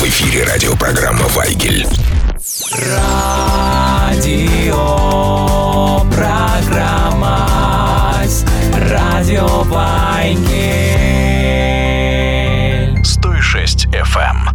эфире радиопрограмма «Вайгель». Радиопрограмма «Радио Вайгель». 106 FM.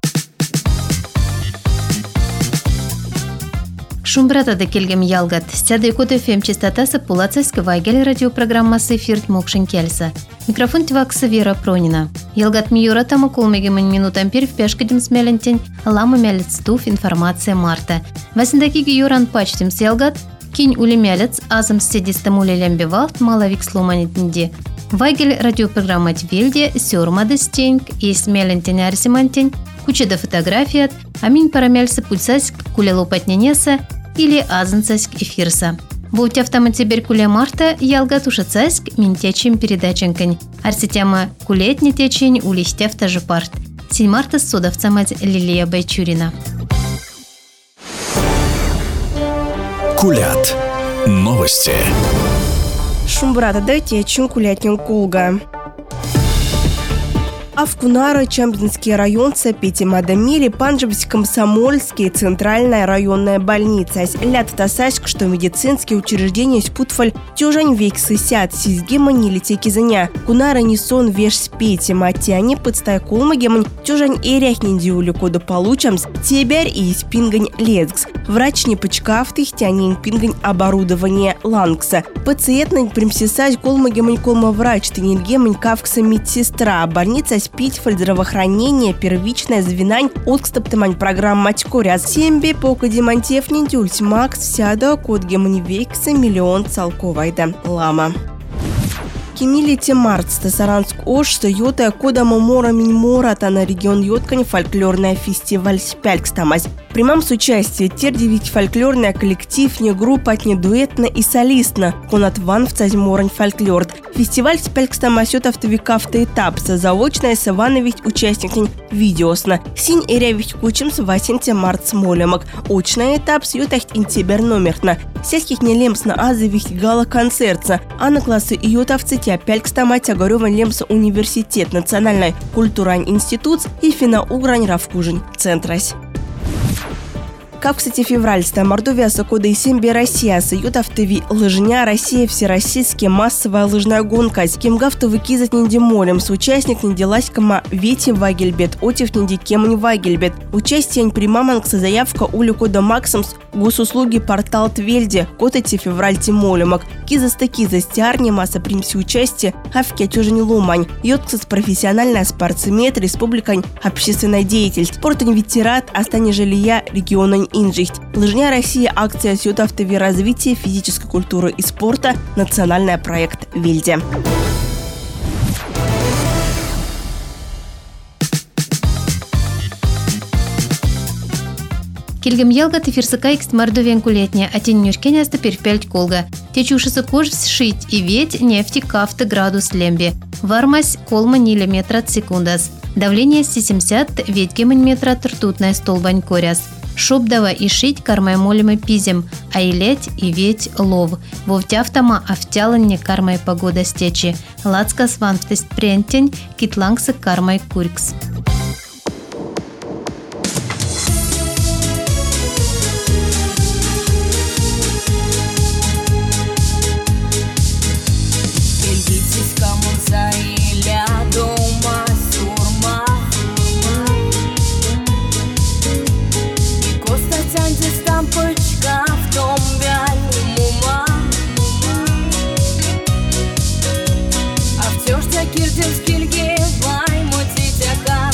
Шумбратада келгем ялгат. Стядайкот FM частотасы Пулацайска Вайгель радиопрограммасы эфирт мокшин келса. Микрофон твакса Вера Пронина. Ялгат миюра таму колмегемын минутам пер в пешкадим смелентень, лама мялец туф информация марта. Васиндакиги юран пачтим с ялгат, кинь улемялец, азам седистам улелембевалт, маловик сломанитнди. Вайгель радиопрограмма Твильде, сёрмада стеньк, и смелентень арсимантень, кучеда фотографият, аминь парамяльса пульсаск кулелопатненеса, или азанцаск эфирса. Будь автоматибер куле марта, ялгат ушацаск минтечим передаченкань. Арсетяма кулетни течень улистев даже парт. Синь марта с судовцамать Лилия Байчурина. Кулят. Новости. Шумбрата дайте чин кулятнин кулга. Авкунара, Чамбинский район, Сапити Мадамири, Панджабский комсомольский, Центральная районная больница. Лят тасашк, что медицинские учреждения спутфаль тюжань век сысят, сизгема не летеки заня. Кунара несон веш спети, матяне подстай колмагемань, тюжань эряхнин диулю кода получамс, тебер и спингань лецкс. Врач не почкафтых, тянин пингань оборудование лангса. Пациентный примсисать колмагемань колмаврач, тенильгемань кавкса медсестра, больница спитфаль здравоохранение, первичная звенань, откстаптамань программа матькоря. Сембе пока демонтефнин тюльс макс сяда код гемонивекса миллион цалковайда лама. Кемилите март Стасаранск ош стоёта кода мора миньмора на регион Йоткань фольклорная фестиваль спялькстамась. Примам с участием тердевить фольклорная коллектив, не группа, не дуэтна и солистна. Конат ван в цазьморань фольклорд. Фестиваль спялькстамась от автовикавта этапса. Заочная савановить участникин видеосна. Синь эрявить кучем с 8 март смолемок. Очная этап с ютахт интебер номерна. Сельских не лемсна азових гала концертса. А на классы ютовцы пялькстамать огарёван лемса университет, национальный культурань институт и фина-угрань равкужень центрась. Как, кстати, февральская Мордовия кода и Сембе Россия, Саютавтови лыжня Россия всероссийская массовая лыжная гонка. С кем гафтовы кизать недемолем, с участник неделаськама Вети Вагельбет, отив недикемань Вагельбет. Участие примаманкса заявка улю кода Максимс, госуслуги портал Твельде, котати февраль тимолемок. Кизаста стярни масса примси участие, авки отёжени ломань. Йотксас профессиональная спортсмет, республикань общественный деятель, спортань ветерат, остане жилия региона инжихт. Лыжня Россия, акция Сютавтови развития физической культуры и спорта, национальный проект Вильде. Кельгем ялгат эфирсыка икст Мордовиан кулетня, а тень нюшкеняста перпельт колга. Течушиса кож сшить и веть нефти кафта градус лемби. Вармась колма миллиметра секундас. Давление 70 веть гемонметра ртутная столбань коряс. Шобдава и шить кармай молимы пизем, а и леть и веть лов. Вовтяфтама автяланне кармай погода стечи. Лацка сванфтест прентень, китлангса кармай курькс. Кирдинские льги, вай, мутить,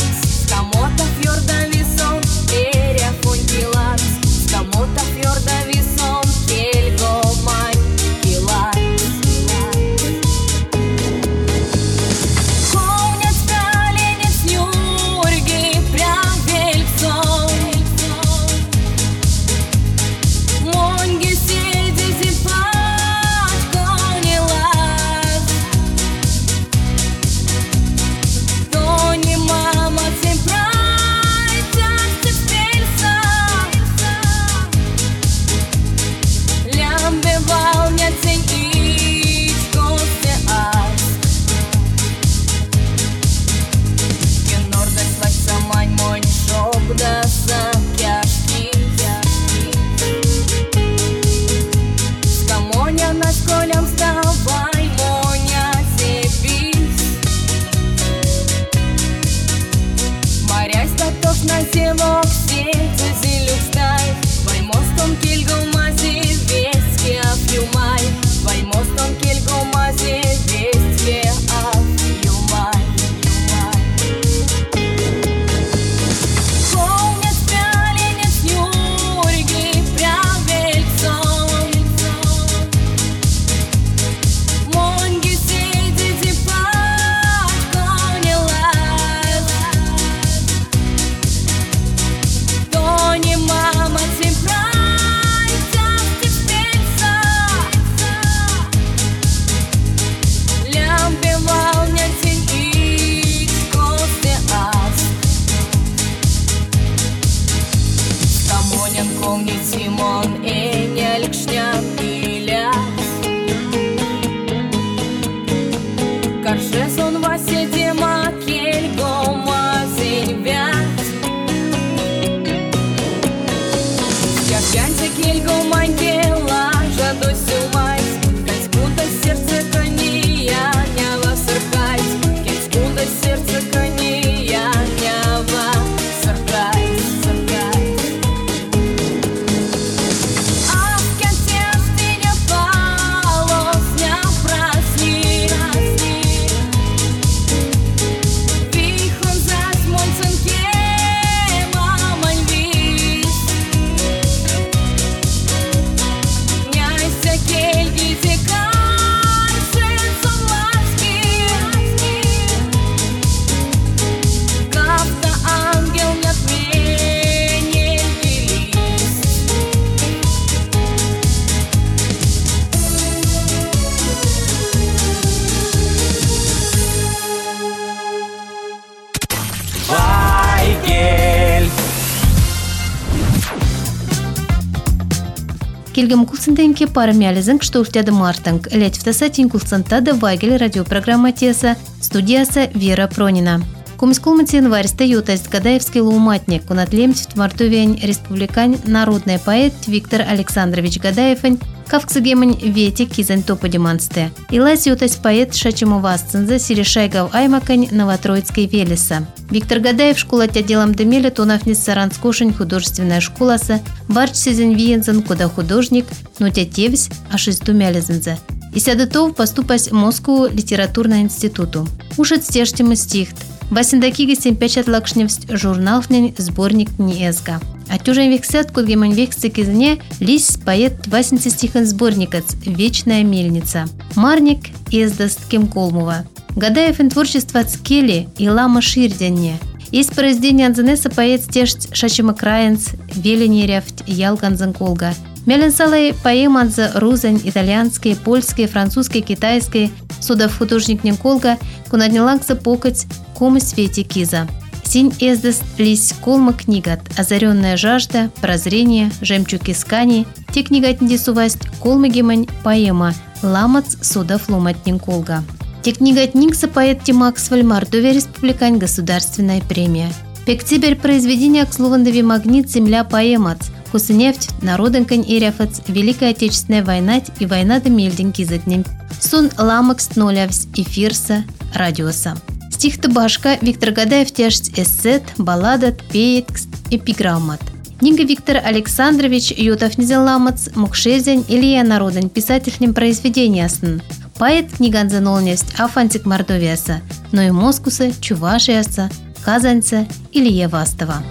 Келгем кулсынденке парамялизен, что уртяды мартанг. Лять в тасатин кулсантада Вайгель радиопрограмма Теса, студияса Вера Пронина. Кумскулмати январьста ютасть Гадаевский лауматник, кунатлемть в Мартувень республикань народный поэт Виктор Александрович Гадаевень, кавксагемень вети кизань топодимансте. Илась ютасть поэт Шачимовасцинза Сирешайгав Аймакань Новотроицкой Велеса. Виктор Гадаев школать отделом демеля тонавниц Саранскошень художественная школаса, барч сезен виензен куда художник, нутя тевсь, а шесту мялезензе. И сядытов поступать в Москву литературного институту. Ушет стештим стихт. Васендаки печат лакшневсть журналнень сборник НИЭСКа. А тюжен вексят кудгемань вексцы кизне лис поэт васенцы стихан сборникац «Вечная мельница». Марник издаст Кемколмова. Гадаев ин творчество цкели и лама ширдянне. Из произведения Анзенеса поэт стешть Шачимакраенц, Веленеряфть, Ялганзенколга. Меленсалай поэманза рузань, итальянские, польские, французские, китайские, судов художник Николга, кунаднилакса покать, кому свете киза. Синь эздес лись колма книгат, озаренная жажда, прозрение, жемчуг исканий, те книгат недесувасть, колма гемань поэма, ламац судов ломать Николга. Те книгат никса поэт Тимакс Вальмардове республикань государственная премия. Пектибер произведения к словандови магнит земля поэмац, Кусынефть, народенкань иряфац, Великая Отечественная война и война до мельденьки заднем. Сун ламакс нолявсь и фирса радиоса. Стих башка Виктор Гадаев тяжть эссет, балладат, пеекст, эпиграммат. Книга Виктор Александрович Ютов низеламац, мукшезень Илья народен писательным произведениясын. Поэт книган занолнесть афантик Мордовияса, но и Москуса, Чувашияса, Казанца Илья Вастова.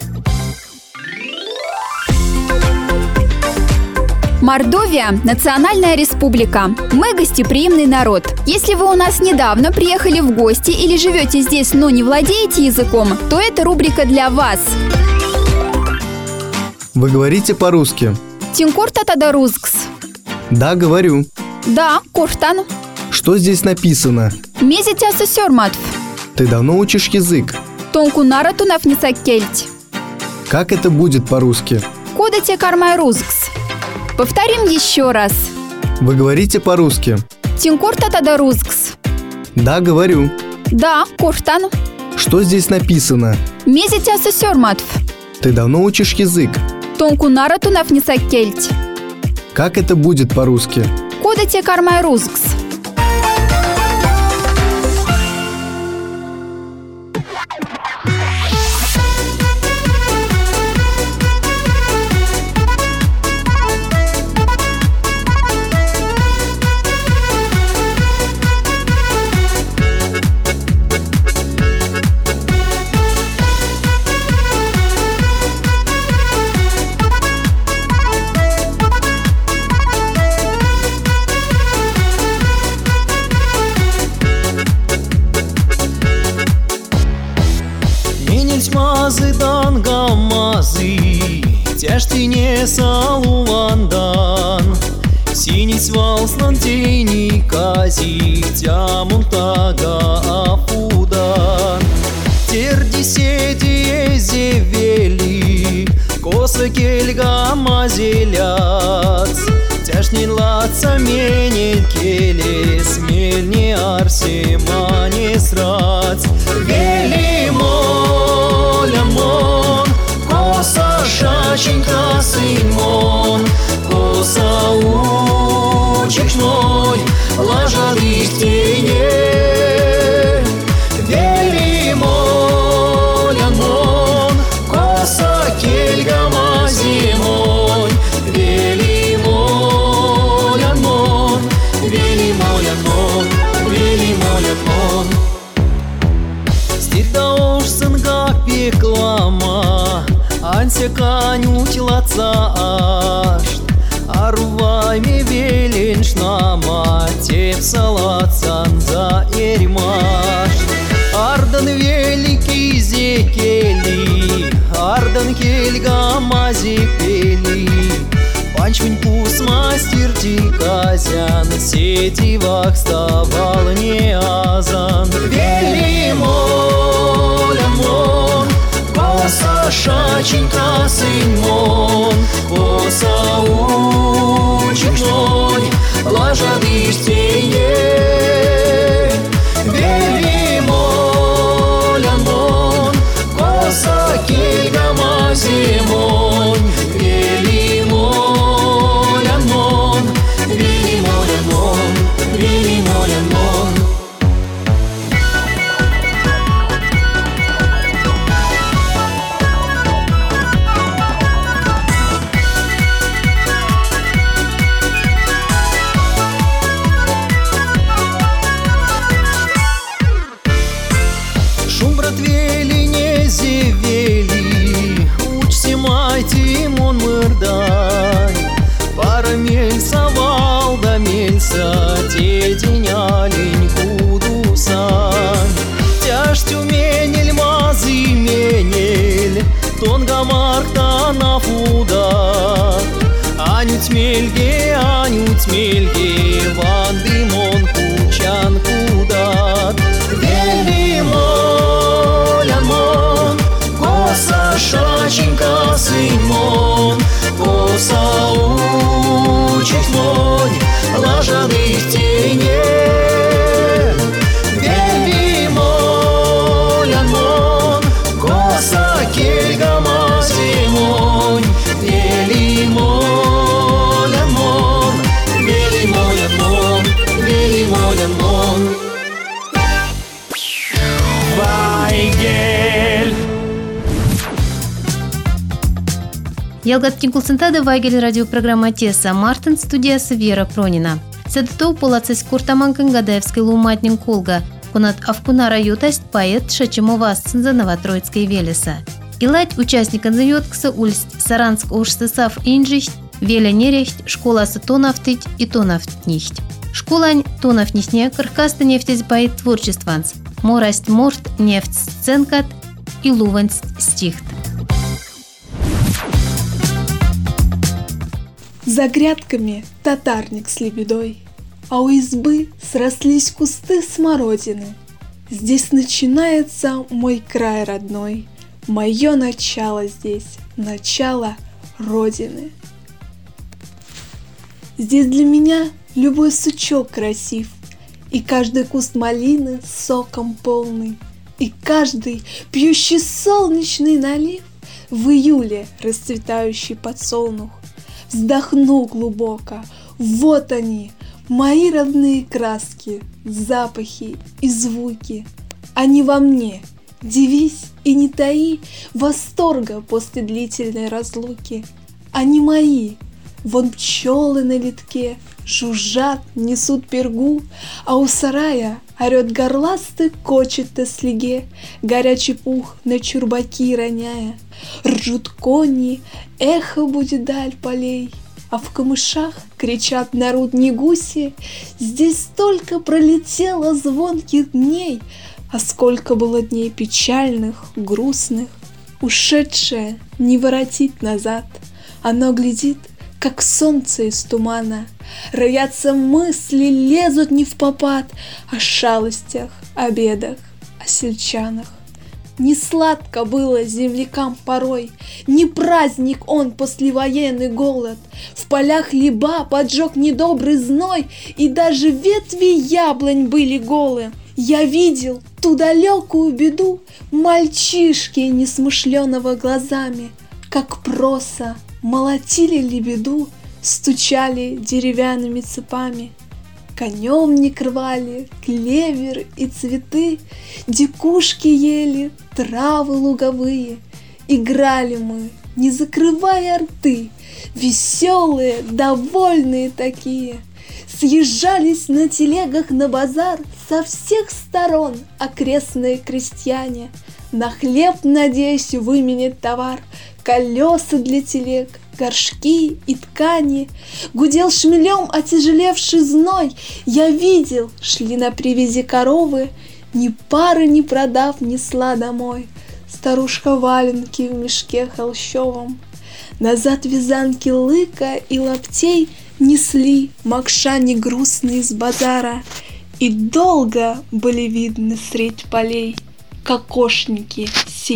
Мордовия – национальная республика. Мы гостеприимный народ. Если вы у нас недавно приехали в гости или живете здесь, но не владеете языком, то это рубрика для вас. Вы говорите по-русски? Тинкурта тадарузкс. Да, говорю. Да, куртан. Что здесь написано? Мезитяса сёрматв. Ты давно учишь язык? Тонкунара тунафницаккельть. Как это будет по-русски? Кода те кармай рузкс. Повторим еще раз. Вы говорите по-русски? Тинкурта тадарузкс. Да, говорю. Да, куртан. Что здесь написано? Мезитяса сёрматв. Ты давно учишь язык? Тонкунара тунафницаккельть. Как это будет по-русски? Кода те кармай рузкс. Мазыдан гаммазы, тяжтине салувандан, синись валслан тени кази, тямунтага афудан. Терди седи зевели, коса кельга мазеляц, тяжнин лаца менен келе, смельне арсема не срац. Велимон, коса шаченька сынмон, коса учечной, ложадых теней. Велимон, коса кельга мазимой, Велимон, Велимон. Стирда уж сынга пеклама, анся канють лаца ашт, арвайме веленшнама, теп салацан за эрмаш. Ардан великий зекели, ардан кельга мазепели, панчмень пус мастер тиказян, сетивах ставал не азан. Велимон, коса шаченька сынмон, коса лажадыштейне. Велимолянмон, коса кельгамазимон. Велимолянмон, велимолянмон, велимолянмон. Анютмельге, вандымон кучан кудат. Велимолянмон, коса шаченька сынмон. Коса учит монь лажадыштейне. Велимолянмон, коса кельгамазимон. Велимолянмон, велимолянмон, велимолянмон. Вайгель. Ялгаттин кулсынтады Вайгель радиопрограмма Теса Мартин, студиясы Вера Пронина. Сэдэтоу полацэс куртаманкын Гадаевской луматнин колга. Кунат Авкуна райотасть поэт Шачимова Асцинза Новотроицкой Велеса. Илать участникан заёткса ульсть Саранск Ошсысав Инжиcht, Веля Нерехт, школасы Тонафтыть и Тонафтнихт. Школань Тонафнихне кыркаста нефтесь поэт творчестванс. Морасть морт нефть сценкат и луванс стихт. За грядками татарник с лебедой, а у избы срослись кусты смородины. Здесь начинается мой край родной, мое начало здесь, начало Родины. Здесь для меня любой сучок красив, и каждый куст малины соком полный, и каждый пьющий солнечный налив в июле расцветающий подсолнух. Вздохну глубоко, вот они, мои родные краски, запахи и звуки. Они во мне, дивись и не таи восторга после длительной разлуки. Они мои, вон пчелы на литке жужжат, несут пергу, а у сарая орет горластый кочет на слеге, горячий пух на чурбаки роняя. Ржут кони, эхо будет даль полей, а в камышах кричат народные гуси. Здесь столько пролетело звонких дней, а сколько было дней печальных, грустных. Ушедшее не воротить назад, оно глядит, как солнце из тумана. Роятся мысли, лезут не впопад о шалостях, о бедах, о сельчанах. Не сладко было землякам порой, не праздник он послевоенный голод. В полях хлеба поджег недобрый зной, и даже ветви яблонь были голы. Я видел ту далекую беду мальчишки несмышленого глазами, как проса молотили лебеду, стучали деревянными цепами. Конем не рвали клевер и цветы, дикушки ели травы луговые. Играли мы, не закрывая рты, веселые, довольные такие. Съезжались на телегах на базар со всех сторон окрестные крестьяне. На хлеб, надеюсь, выменять товар, колеса для телег, горшки и ткани. Гудел шмелем отяжелевший зной. Я видел, шли на привязи коровы, ни пары не продав, несла домой старушка валенки в мешке холщовом. Назад вязанки лыка и лаптей несли макшани грустные с базара, и долго были видны средь полей кокошники,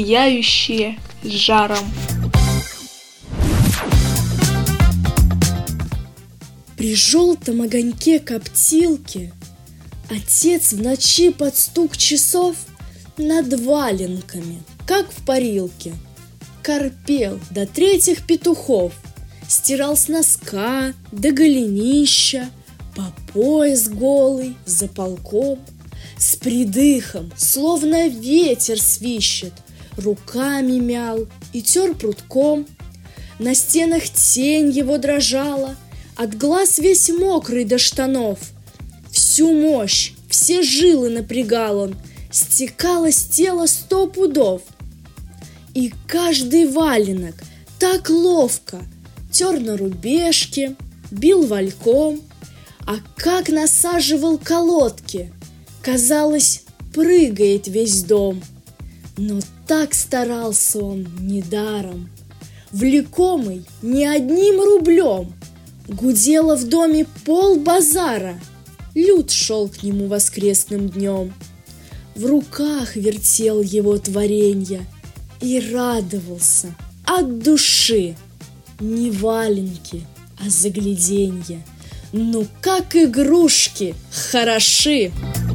сияющие жаром. При желтом огоньке коптилки отец в ночи под стук часов над валенками, как в парилке, корпел до третьих петухов, стирал с носка до голенища, по пояс голый, за полком, с придыхом, словно ветер свищет, руками мял и тер прутком. На стенах тень его дрожала, от глаз весь мокрый до штанов. Всю мощь, все жилы напрягал он, стекало с тела 100 пудов. И каждый валенок так ловко тер на рубежке, бил вальком, а как насаживал колодки, казалось, прыгает весь дом. Но так старался он недаром, влекомый не одним рублем. Гудело в доме полбазара, люд шел к нему воскресным днем. В руках вертел его творенья и радовался от души. Не валенки, а загляденья, ну как игрушки хороши!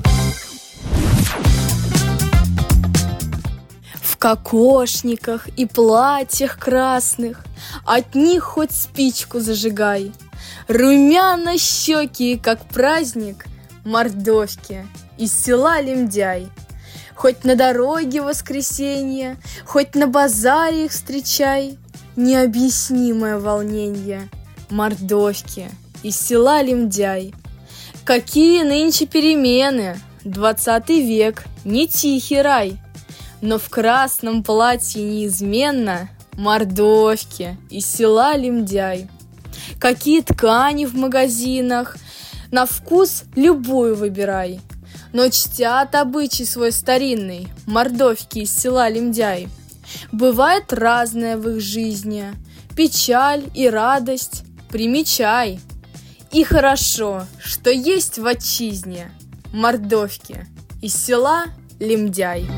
В кокошниках и платьях красных от них хоть спичку зажигай. Румяно щеки, как праздник, мордовки из села Лемдяй. Хоть на дороге воскресенье, хоть на базаре их встречай. Необъяснимое волнение, мордовки из села Лемдяй. Какие нынче перемены, 20 век, не тихий рай. Но в красном платье неизменно мордовки из села Лемдяй. Какие ткани в магазинах, на вкус любую выбирай. Но чтят обычай свой старинный мордовки из села Лемдяй. Бывает разное в их жизни, печаль и радость примечай. И хорошо, что есть в отчизне мордовки из села Лемдяй.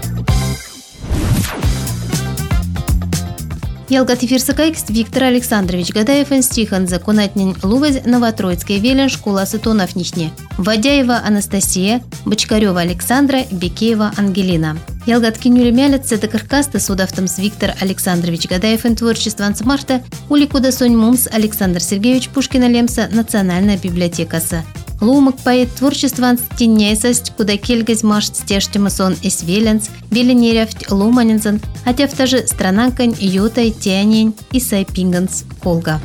Ялгат эфирсыкайкст Виктор Александрович Гадаев стихан законатнин лувез Новотроицкой велен школа сытоновничне. Вадяева Анастасия, Бочкарева Александра, Бекеева Ангелина. Ялгат кинюлемялят цедакаркаста судавтом с Виктор Александрович Гадаев творчество ансмарта уликуда сонь мумс Александр Сергеевич Пушкина Лемса Национальная библиотекаса. Лумак поэт творчества стенняйсость, куда кельгаз машт стештемасон эсвеленс, беленерявть луманинзан, хотя в та же странанкань ютай тянень и сайпинганс колга.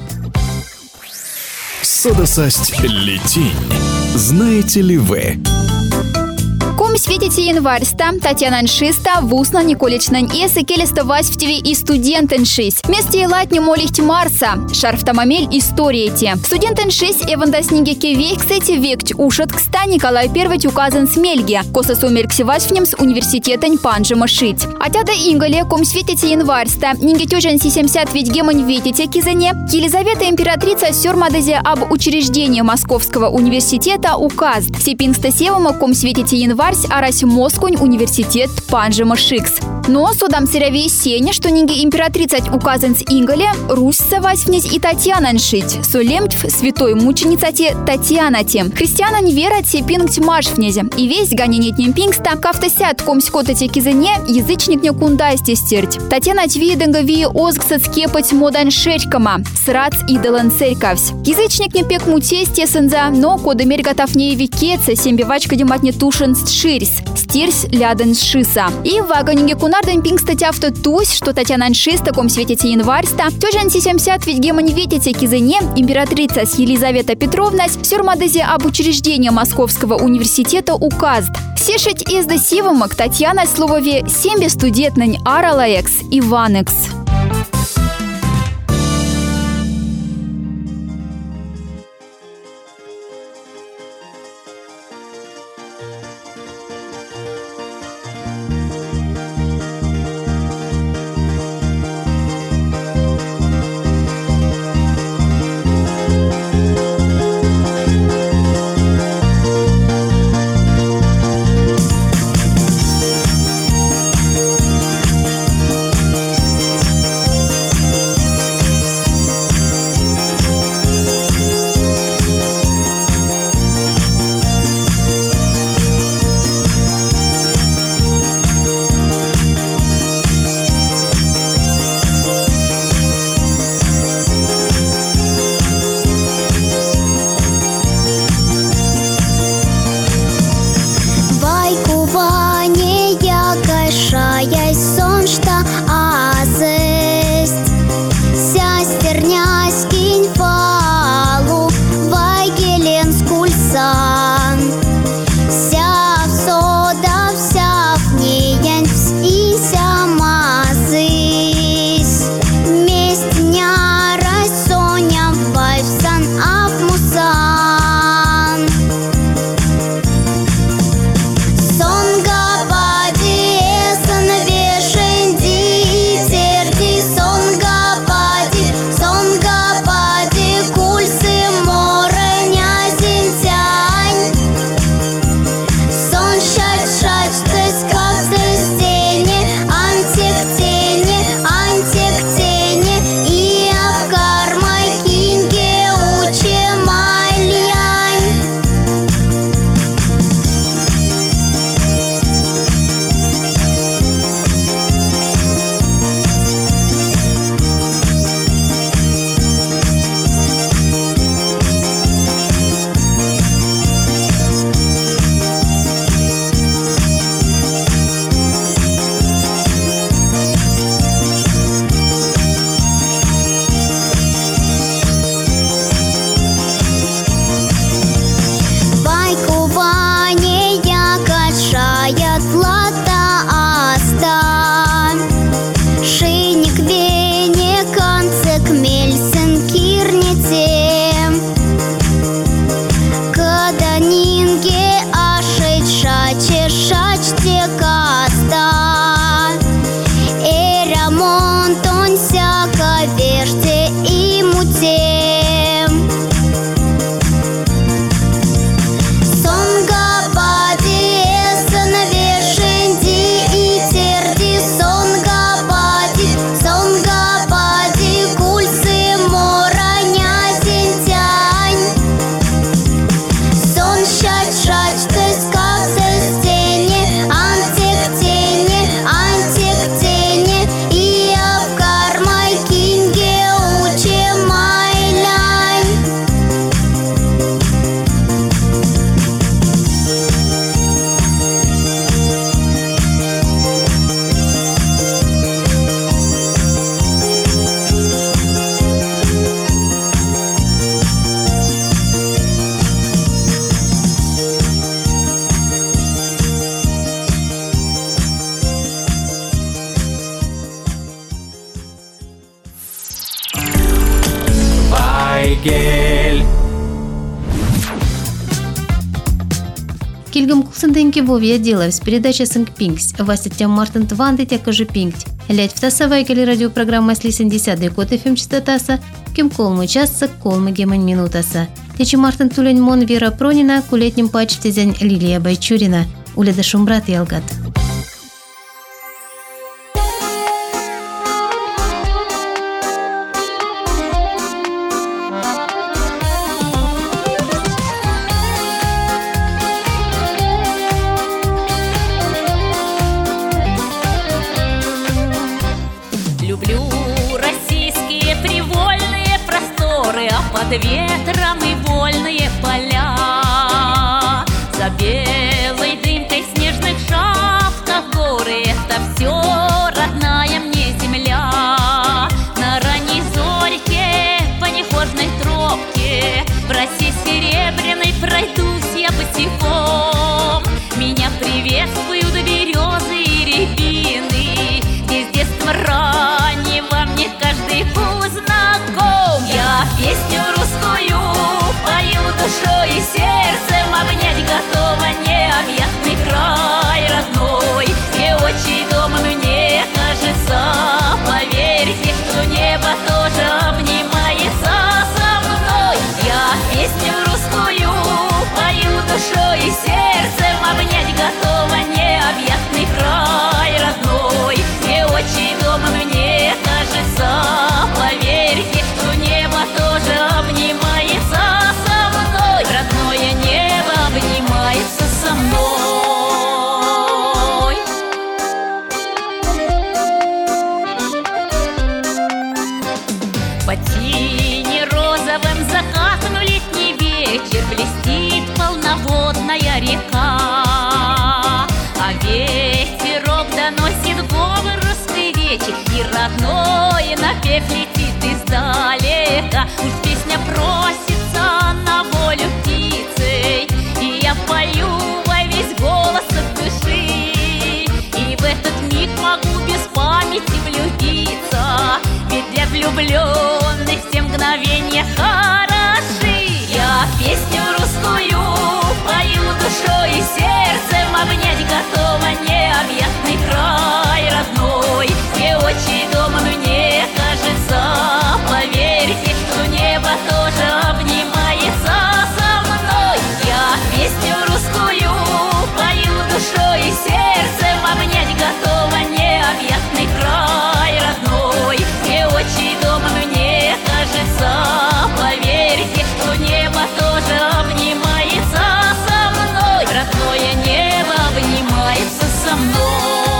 Содосасть летень. Знаете ли вы? Ком светите январьста, Татьяна Ншиста, Вусна Николичнань Эсы, Келеста Васьфтеви и студентеншись. Вместе латни молихть Марса, Шарфтамамель историяти. Студентеншись Эвандасниге вейксети векть ушат кста Николай I указан смельге, коса сумерксевать в нем с университетень Панжима шить. Атяда Ингале, ком светите январьста, Нингетюжен 70 ведь гемонь ветите кизане, Елизавета императрица сёрмадезе об учреждении Московского университета указ. Сепинста севама, ком светите январь, арась Москунь университет Панжима шикс. Но судам серявей сеня, что нинги императрица указан с Ингале, Русь савась вниз и Татьяна ншить, солемтв святой мученицате Татьянате. Христиана не верят сепинг маш внизе, и весь ганенетнем пингста, кафтасят комскотате кизане, язычник не кундасте стерть. Татьяна твиденгови озгсат скепать модан шерькама, срац идолан церковсь. Язычник не пек мутесте сынза, но кодомерь готов не викеца, сембивачка дематне тушен ширс, стирс ляден шиса. И в вагонинге кунарден пинг статья в тот тусь, что Татьяна Ншис таком светите январьста, тожен 70 ведь гемонь ветите кизене, императрица с Елизавета Петровна сюрмадезе об учреждении Московского университета указ. Сешить из досивомок Татьяна словове сембе студентнань аралаекс Иванекс. Кильгам кулсынденьки Вовия Деловс, передача Синг Пинкс, Васитя Мартин Тванды тякожи Пинкт. Лять в тасавайкали радиопрограмма с 10 код FM частотаса, кем колмы часса, колмы гемань минутаса. Течи Мартин Тулень Мон Вера Пронина, кулетним пачтезянь Лилия Байчурина. Уледа Шумбрат Ялгат. Под ветром и вольные поля, за белой дымкой в снежных шапках горы. Это все родная мне земля. На ранней зорьке по нехожной тропке в росе серебряной пройдусь я босиком. Меня приветствуют березы и рябины, где с детства раннего мне каждый путь знаком. Я песню русскую пою душой и сердцем, обнять готова необъятный край родной, где отчий дом мне кажется. Поверьте, что небо тоже обнимается со мной. Я песню русскую пою душой и сердцем, обнять готова необъятный край родной, где отчий дом мне кажется. Поверьте, что небо тоже обнимается со мной, родное небо обнимается со мной. По тени розовым закатом летний вечер блестит полноводная река, а ветерок доносит говор русской речи, и родной напев летит издалека. Уж песня просится на волю птицей, и я пою во весь голос от души, и в этот миг могу без памяти влюбиться, ведь для влюбленных все мгновения хороши. Я песню русскую пою душой и сердцем, обнять готова необъятный край родной, где отчий дом мне кажется. Поверьте, что небо тоже обнимается со мной. Я песню русскую пою душой и сердцем, обнять готова необъятный край родной, где отчий дом мне кажется. Поверьте, что небо тоже обнимается со мной, родное небо обнимается со мной.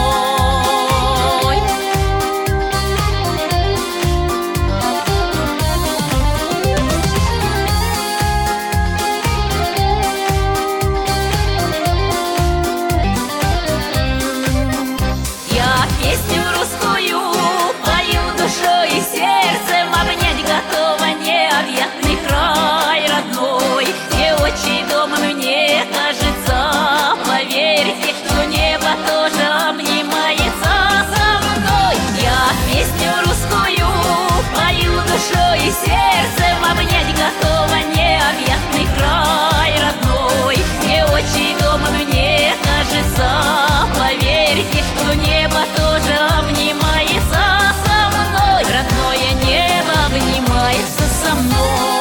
Я песню русскую пою душой и сердцем, обнять готова необъятный край родной, где отчий дом мне кажется. Поверьте, что небо тоже обнимается со мной. Я песню русскую пою душой и сердцем, обнять готова необъятный край родной, где отчий дом мне кажется. Поверьте, что небо тоже обнимается со мной, родное небо обнимается со мной.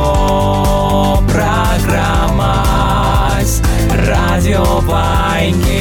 Радио Вайнки.